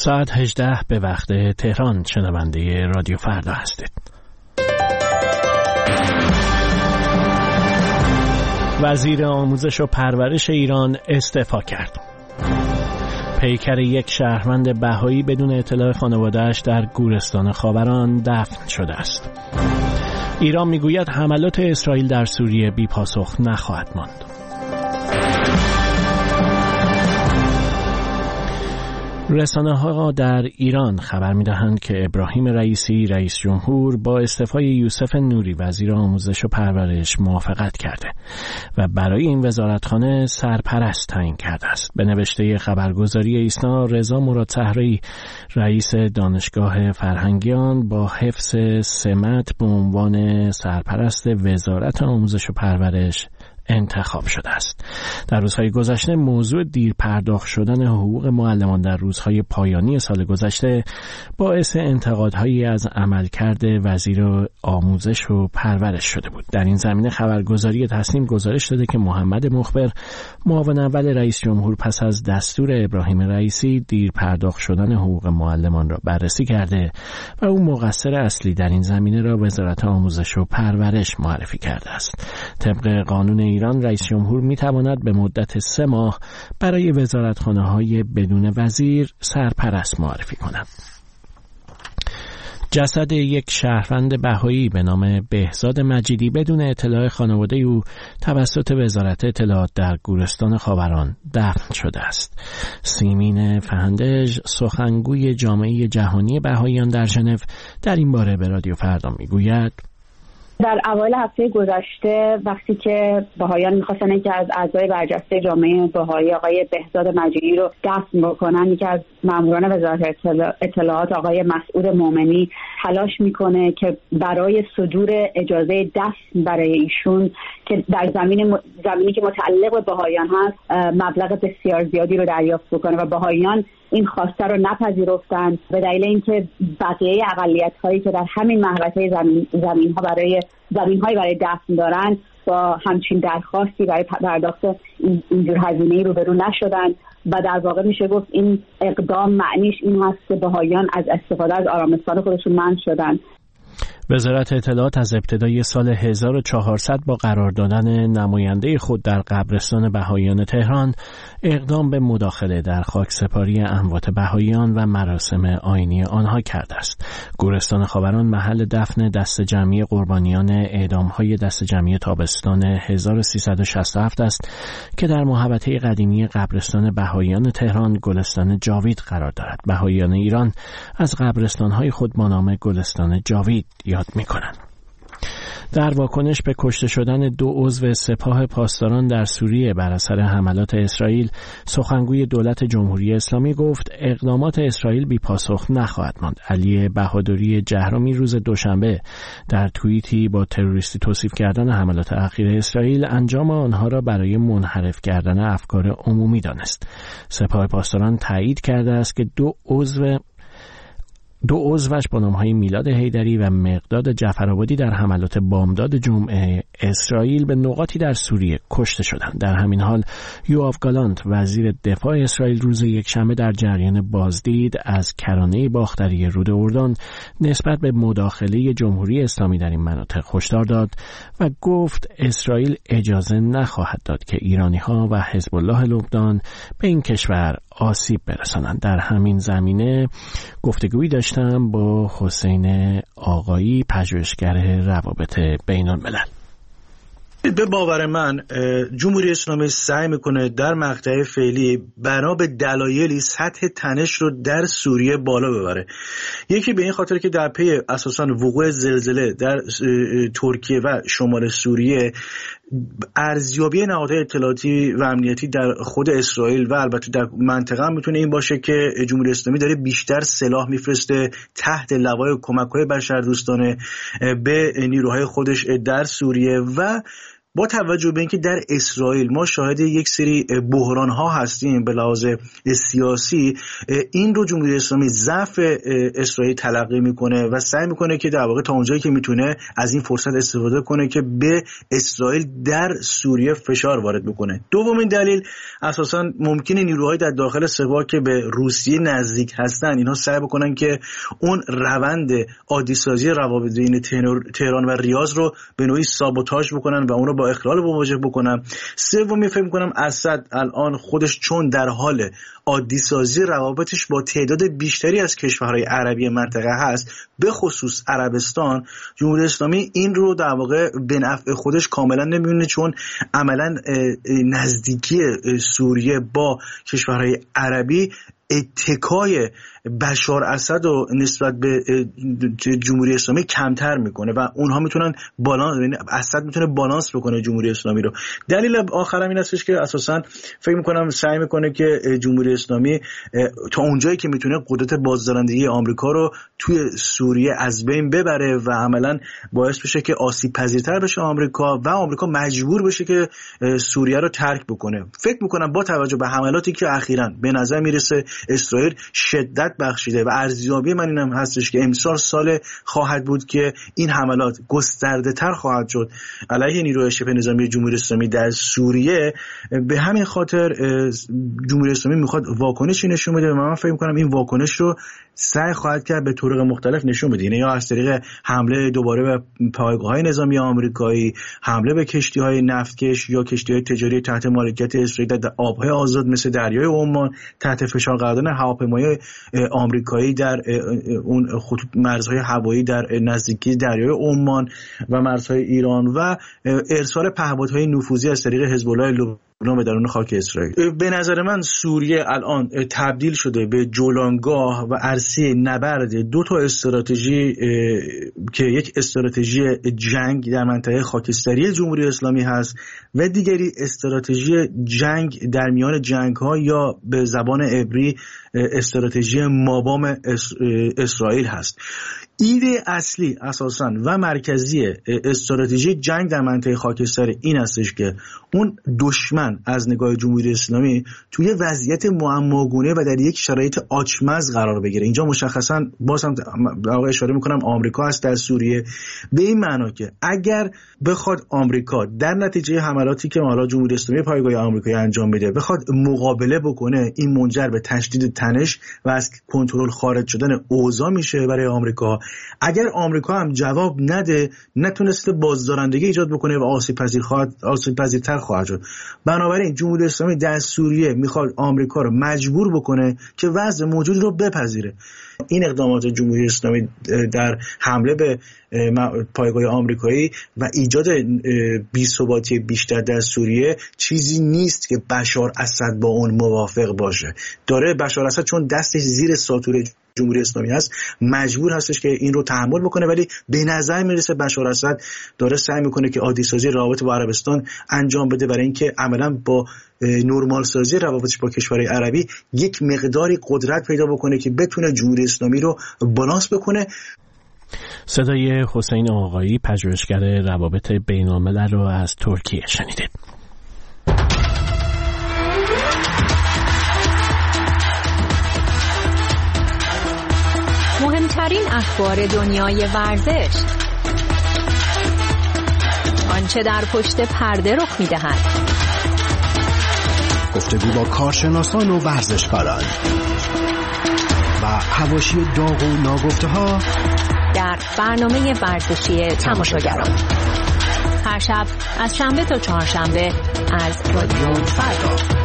ساعت 18 به وقت تهران. شنونده رادیو فردا هستید. وزیر آموزش و پرورش ایران استعفا کرد. پیکر یک شهروند بهایی بدون اطلاع خانواده‌اش در گورستان خاوران دفن شده است. ایران میگوید حملات اسرائیل در سوریه بی پاسخ نخواهد ماند. رسانه‌ها در ایران خبر می‌دهند که ابراهیم رئیسی رئیس جمهور با استعفای یوسف نوری وزیر آموزش و پرورش موافقت کرده و برای این وزارتخانه سرپرست تعیین کرده است. به نوشته خبرگزاری ایسنا، رضا مراد صحرایی رئیس دانشگاه فرهنگیان با حفظ سمت به عنوان سرپرست وزارت آموزش و پرورش انتخاب شده است. در روزهای گذشته موضوع دیر پرداخت شدن حقوق معلمان در روزهای پایانی سال گذشته باعث انتقادهایی از عملکرد وزیر آموزش و پرورش شده بود. در این زمینه خبرگزاری تصنیم گزارش داده که محمد مخبر معاون اول رئیس جمهور پس از دستور ابراهیم رئیسی دیر پرداخت شدن حقوق معلمان را بررسی کرده و او مقصر اصلی در این زمینه را وزارت آموزش و پرورش معرفی کرده است. طبق قانون ایران رئیس جمهور میتواند به مدت 3 ماه برای وزارتخانه‌های بدون وزیر سرپرست معرفی کند. جسد یک شهروند بهایی به نام بهزاد مجیدی بدون اطلاع خانواده او توسط وزارت اطلاعات در گورستان خاوران دفن شده است. سیمین فهندج سخنگوی جامعه جهانی بهاییان در ژنو در این باره به رادیو فردا میگوید: در اوایل هفته گذشته وقتی که بهاییان می‌خواستن که از اعضای برجسته جامعه بهایی آقای بهزاد مجیدی رو دفن بکنن، یکی از ماموران وزارت اطلاعات آقای مسعود مومنی تلاش میکنه که برای صدور اجازه دفن برای ایشون که در زمینی که متعلق به بهاییان هست مبلغ بسیار زیادی رو دریافت بکنه و بهاییان این خواسته رو نپذیرفتند به دلیل اینکه بقیه اقلیت‌هایی که در همین محوطه زمین‌هایی برای دفن دارن با همچین درخواستی برای پرداخت اینجور هزینه‌ای روبرو نشدن و در واقع میشه گفت این اقدام معنیش این هست که بهاییان از استفاده از آرامستان خودشون منع شدن. وزارت اطلاعات از ابتدای سال 1400 با قرار دادن نماینده خود در قبرستان بهاییان تهران اقدام به مداخله در خاکسپاری اموات بهاییان و مراسم آیینی آنها کرده است. گورستان خاوران محل دفن دست جمعی قربانیان اعدام‌های دست جمعی تابستان 1367 است که در محوطه قدیمی قبرستان بهاییان تهران گلستان جاوید قرار دارد. بهاییان ایران از قبرستان‌های خود با نام گلستان جاوید یاد می‌کنند. در واکنش به کشته شدن 2 عضو سپاه پاسداران در سوریه بر اثر حملات اسرائیل، سخنگوی دولت جمهوری اسلامی گفت اقدامات اسرائیل بی پاسخ نخواهد ماند. علی بهادری جهرمی روز دوشنبه در توییتی با تروریستی توصیف کردن حملات اخیر اسرائیل انجام آنها را برای منحرف کردن افکار عمومی دانست. سپاه پاسداران تایید کرده است که 2 عضوش با نام‌های میلاد حیدری و مقداد جعفرآبادی در حملات بامداد جمعه اسرائیل به نقاطی در سوریه کشته شدند. در همین حال یوآف گالانت وزیر دفاع اسرائیل روز یکشنبه در جریان بازدید از کرانه باختری رود اردن نسبت به مداخله جمهوری اسلامی در این مناطق هشدار داد و گفت اسرائیل اجازه نخواهد داد که ایرانی‌ها و حزب الله لبنان به این کشور آسیب برسانند. در همین زمینه گفتگویی داشتم با حسین آقایی، پژوهشگر روابط بین الملل. به باور من جمهوری اسلامی سعی میکنه در مقطع فعلی بنا به دلایلی سطح تنش رو در سوریه بالا ببره. یکی به این خاطر که در پی اساساً وقوع زلزله در ترکیه و شمال سوریه ارزیابی نهادهای اطلاعاتی و امنیتی در خود اسرائیل و البته در منطقه هم میتونه این باشه که جمهوری اسلامی داره بیشتر سلاح میفرسته تحت لوای کمک‌های بشردوستانه به نیروهای خودش در سوریه و با توجه به اینکه در اسرائیل ما شاهد یک سری بحران ها هستیم به لحاظ سیاسی، این رو جمهوری اسلامی ضعف اسرائیل تلقی میکنه و سعی میکنه که در واقع تا اونجایی که میتونه از این فرصت استفاده کنه که به اسرائیل در سوریه فشار وارد بکنه. دومین دلیل اساساً ممکنه نیروهای در داخل سپاه که به روسیه نزدیک هستن اینها سعی بکنن که اون روند عادی سازی روابط بین تهران و ریاض رو به نوعی سابوتاژ بکنن و اون رو با اخلال مواجه بکنن. سومی فکر می‌کنم اسد الان خودش چون در حال عادی سازی روابطش با تعداد بیشتری از کشورهای عربی منطقه هست، به خصوص عربستان، جمهوری اسلامی این رو در واقع به نفع خودش کاملا نمی‌بینه، چون عملا نزدیکی سوریه با کشورهای عربی اتکای بشار اسد و نسبت به جمهوری اسلامی کمتر میکنه و اونها میتونن اسد میتونه بالانس بکنه جمهوری اسلامی رو. دلیل آخرم این هستش که اساسا فکر میکنم سعی میکنه که جمهوری اسلامی تا اونجایی که میتونه قدرت بازدارندگی آمریکا رو توی سوریه از بین ببره و عملا باعث بشه که آسیب پذیرتر بشه آمریکا و آمریکا مجبور بشه که سوریه رو ترک بکنه. فکر میکنم با توجه به حملاتی که اخیراً به نظر میرسه اسرائیل شدت بخشیده و ارزیابی من اینم هستش که امسال سال خواهد بود که این حملات گسترده تر خواهد شد علیه نیروهای شبه نظامی جمهوری اسلامی در سوریه. به همین خاطر جمهوری اسلامی میخواد واکنشی نشون بده و من فکر می‌کنم این واکنش رو سعی خواهد کرد به طرق مختلف نشون بده، یعنی یا از طریق حمله دوباره به پایگاه‌های نظامی آمریکایی، حمله به کشتی‌های نفتکش یا کشتی‌های تجاری تحت مالکیت اسرائیل در آب‌های آزاد مثل دریای عمان، تحت فشار قرار دادن هواپیمای آمریکایی در اون مرزهای هوایی در نزدیکی دریای عمان و مرزهای ایران و ارسال پهپادهای نفوذی از طریق حزب الله به درون خاک اسرائیل. به نظر من سوریه الان تبدیل شده به جولانگاه و عرصه نبرد دو تا استراتژی که یک استراتژی جنگ در منطقه خاکستری جمهوری اسلامی هست و دیگری استراتژی جنگ در میان جنگ‌ها یا به زبان عبری استراتژی مابام اسرائیل هست. ایده اصلی اساساً و مرکزی استراتژی جنگ در منطقه خاکستر این هستش که اون دشمن از نگاه جمهوری اسلامی توی وضعیت معماگونه و در یک شرایط آچمز قرار بگیره. اینجا مشخصاً باز هم اشاره میکنم آمریکا هست در سوریه، به این معنا که اگر بخواد آمریکا در نتیجه حملاتی که حالا جمهوری اسلامی پایگاه آمریکایی انجام میده بخواد مقابله بکنه، این منجر به تشدید تنش و از کنترل خارج شدن اوضاع میشه برای آمریکا. اگر آمریکا هم جواب نده نتونسته بازدارندگی ایجاد بکنه و آسیب پذیرتر خواهد شد. بنابراین جمهوری اسلامی در سوریه میخواد آمریکا رو مجبور بکنه که وضع موجود رو بپذیره. این اقدامات جمهوری اسلامی در حمله به پایگاه آمریکایی و ایجاد بی‌ثباتی بیشتر در سوریه چیزی نیست که بشار اسد با اون موافق باشه. داره بشار اسد چون دستش زیر ساطور جمهوری اسلامی هست مجبور هستش که این رو تحمل بکنه، ولی به نظر میرسه بشار اسد داره سعی میکنه که عادی سازی روابط با عربستان انجام بده برای اینکه عملاً با نرمال سازی روابطش با کشورهای عربی یک مقداری قدرت پیدا بکنه که بتونه جمهوری اسلامی رو بالانس بکنه. صدای حسین آقایی، پژوهشگر روابط بین‌الملل رو از ترکیه شنیدید. مهمترین اخبار دنیای ورزش، آنچه در پشت پرده رخ می‌دهد، گفتگو با کارشناسان و ورزشکاران و حواشی داغ و ناگفته‌ها در برنامه ورزشی تماشاگران، هر شب از شنبه تا چهارشنبه از رادیو فردا.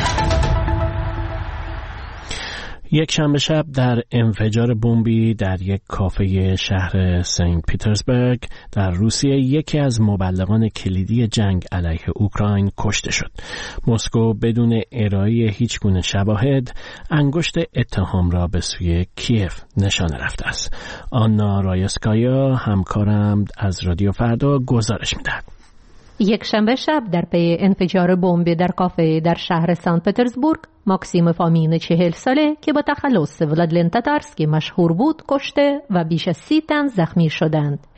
یک شنبه شب در انفجار بمبی در یک کافه شهر سنت پیترزبورگ در روسیه یکی از مبلغان کلیدی جنگ علیه اوکراین کشته شد. مسکو بدون ارائه هیچ گونه شواهد انگشت اتهام را به سوی کیف نشانه رفته است. آنا رایسکایا همکارم از رادیو فردا گزارش می‌دهد. یک شنبه شب در پی انفجار بمب در کافه در شهر سنت پترزبورگ، ماکسیم فامین 40 ساله که با تخلص ولادیمیر تاتارسکی مشهور بود کشته و بیش از 30 تن زخمی شدند.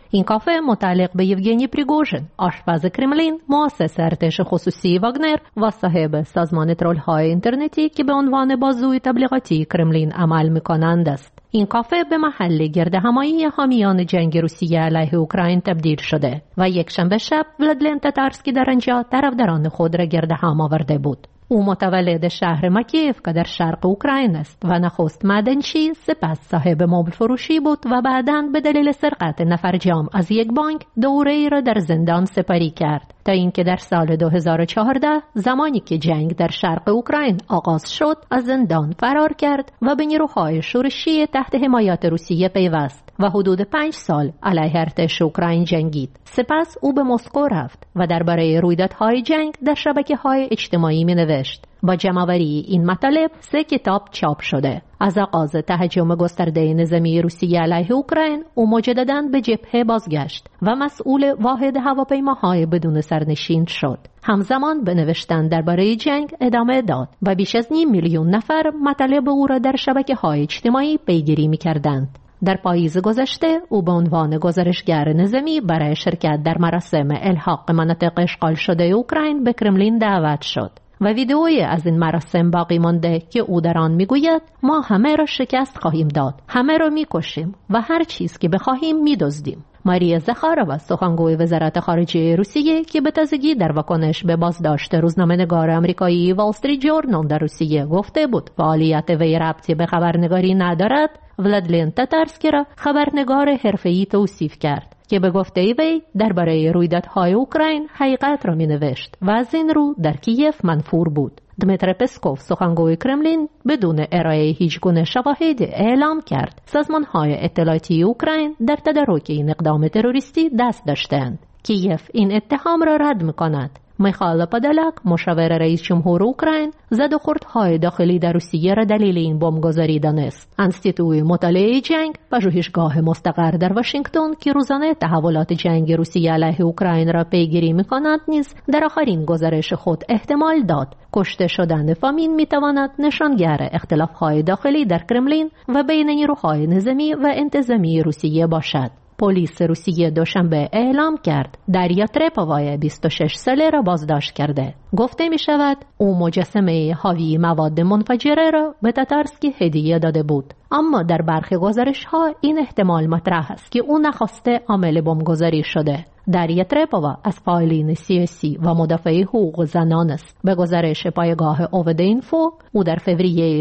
این کافه متعلق به یوگنی پریگوژن، آشپز کرملین، مؤسس ارتش خصوصی واگنر و صاحب سازمان ترول‌های اینترنتی که به عنوان بازوی تبلیغاتی کرملین عمل می‌کنند است. این کافه به محل گردهمایی حامیان جنگ روسیه علیه اوکراین تبدیل شده و یک شنبه شب ولادیمیر تاتارسکی در آنجا طرفداران خود را گردهم آورده بود. او متولد شهر مکیف که در شرق اوکراین است و نخست معدنچی، سپس صاحب مبل فروشی بود و بعداً به دلیل سرقت نفرجام از یک بانک دوره‌ای را در زندان سپری کرد تا اینکه در سال 2014 زمانی که جنگ در شرق اوکراین آغاز شد از زندان فرار کرد و به نیروهای شورشی تحت حمایت روسیه پیوست و حدود 5 سال علیه ارتش اوکراین جنگید. سپس او به مسکو رفت و درباره رویدادهای جنگ در شبکه‌های اجتماعی می‌نوشت. با جمع‌آوری این مطالب 3 کتاب چاپ شده. از آغاز تهاجم گسترده نظامی روسیه علیه اوکراین، او مجدداً به جبهه بازگشت و مسئول واحد هواپیماهای بدون سرنشین شد. همزمان به نوشتن درباره جنگ ادامه داد و بیش از 5 میلیون نفر مطالب او را در شبکه‌های اجتماعی پیگیری می‌کردند. در پاییز گذشته او به عنوان گزارشگر نظامی برای شرکت در مراسم الحاق مناطق اشغال شده اوکراین به کرملین دعوت شد و ویدئویی از این مراسم باقی مانده که او در آن میگوید ما همه را شکست خواهیم داد، همه را میکشیم و هر چیز که بخواهیم میدزدیم. ماریا زخارova، سخنگوی وزارت خارجه روسیه که به تازگی در واکنش به بازداشت روزنامه‌نگار آمریکایی وال استریت ژورنال در روسیه گفته بود فعالیت وی ربطی به خبرنگاری ندارد، ولادیمیر تاتارسکی را خبرنگار حرفه‌ای توصیف کرد که به گفته وی درباره رویدادهای اوکراین حقیقت را می‌نوشت و از این رو در کیف منفور بود. دمیتری پسکوف، سخنگوی کرملین، بدون ارائه هیچ گونه شواهدی اعلام کرد سازمان‌های اطلاعاتی اوکراین در تدارک این اقدام تروریستی دست داشتند. کیف این اتهام را رد می‌کند. میخائیل پادالاک، مشاور رئیس جمهور اوکراین، زد و خوردهای داخلی در روسیه را دلیل این بمبگذاری دانست. انستیتوی مطالعه جنگ، پژوهشگاه مستقر در واشنگتن که روزانه تحولات جنگ روسیه علیه اوکراین را پیگیری می‌کند، نیز در آخرین گزارش خود احتمال داد کشته شدن فامین میتواند نشانگر اختلاف‌های داخلی در کرملین و بین نیروهای نظامی و انتظامی روسیه باشد. پلیس روسیه دوشنبه اعلام کرد داریا ترپووای 26 ساله را بازداشت کرده. گفته می شود او مجسمه حاوی مواد منفجره را به تاتارسکی هدیه داده بود. اما در برخی گزارش‌ها این احتمال مطرح است که او نخواسته عامل بمبگذاری شده. داریا ترپووا از فعالین سیاسی و مدافع حقوق زنان است. به گزارش پایگاه اوودینفو، او در فوریه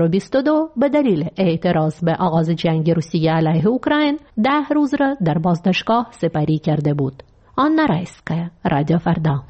2022 به دلیل اعتراض به آغاز جنگ روسیه علیه اوکراین 10 روز را در بازداشتگاه سپری کرده بود. آنا رایسکا، رادیو فردا.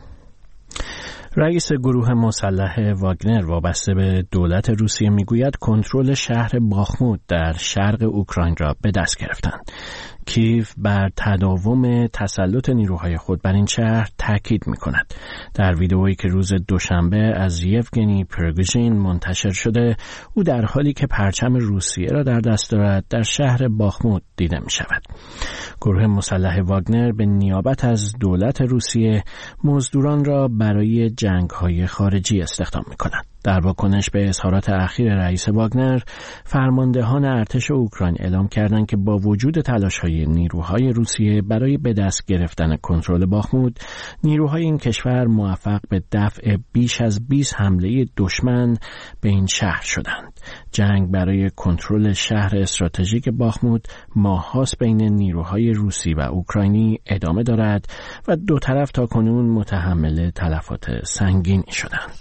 رئیس گروه مسلح واگنر وابسته به دولت روسیه میگوید کنترل شهر باخموت در شرق اوکراین را به دست گرفتند. کیف بر تداوم تسلط نیروهای خود بر این شهر تاکید می‌کند. در ویدئویی که روز دوشنبه از یوگنی پریگوژین منتشر شده، او در حالی که پرچم روسیه را در دست دارد در شهر باخموت دیده می‌شود. گروه مسلح واگنر به نیابت از دولت روسیه مزدوران را برای جنگ‌های خارجی استخدام می‌کند. در واکنش به اظهارات اخیر رئیس واگنر، فرماندهان ارتش اوکراین اعلام کردند که با وجود تلاش‌های نیروهای روسیه برای به دست گرفتن کنترل باخموت، نیروهای این کشور موفق به دفع بیش از 20 حمله دشمن به این شهر شدند. جنگ برای کنترل شهر استراتژیک باخموت ماه‌هاست بین نیروهای روسی و اوکراینی ادامه دارد و دو طرف تاکنون متحمل تلفات سنگینی شدند.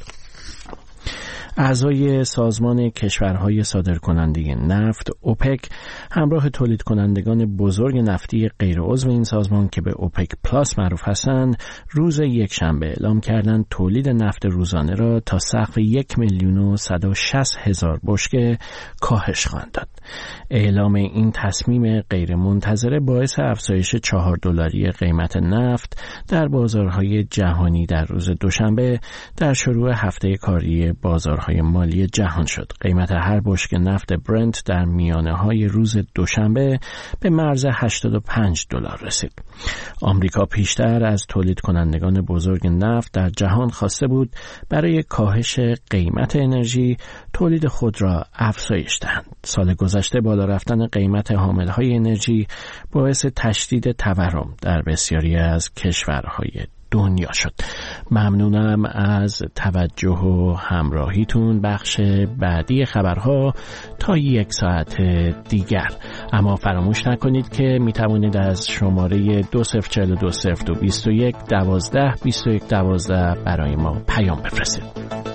اعضای سازمان کشورهای صادرکننده نفت اوپک همراه تولید کنندگان بزرگ نفتی غیر عضو این سازمان که به اوپک پلاس معروف هستند، روز یکشنبه اعلام کردند تولید نفت روزانه را تا سقف 1,160,000 بشکه کاهش خواهند داد. اعلام این تصمیم غیر منتظره باعث افزایش $4 قیمت نفت در بازارهای جهانی در روز دوشنبه در شروع هفته کاری بازارهای مالی جهان شد. قیمت هر بشکه نفت برنت در میانه‌های روز دوشنبه به مرز $85 رسید. آمریکا پیشتر از تولید کنندگان بزرگ نفت در جهان خواسته بود برای کاهش قیمت انرژی تولید خود را افزایش دهند. سال گذشته گذشته بالا رفتن قیمت حاملهای انرژی باعث تشدید تورم در بسیاری از کشورهای دنیا شد. ممنونم از توجه و همراهیتون. بخش بعدی خبرها تا 1 ساعت دیگر. اما فراموش نکنید که می توانید از شماره 20420221 12 21 12 برای ما پیام بفرستید.